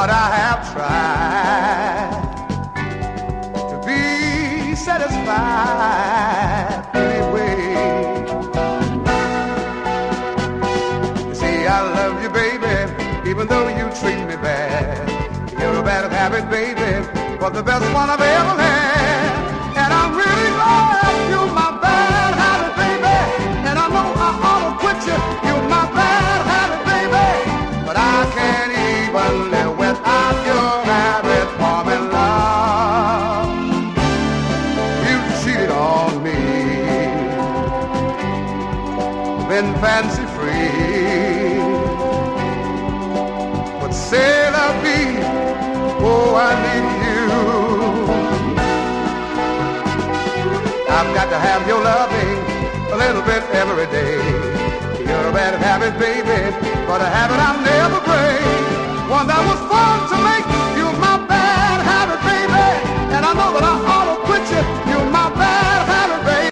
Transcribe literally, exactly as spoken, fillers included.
But I have tried to be satisfied anyway. You see, I love you, baby, even though you treat me bad. You're a bad habit, baby, but the best one I've ever had. And I'm really glad you're my bad habit, baby. And I know I ought to quit you. You're my bad habit, baby. But I can't even live without your habit, warm and love. You cheated on me, been fancy free, but say la vie, oh I need you. I've got to have your loving a little bit every day. You're a bad habit, baby, but a habit I'll never break. One that was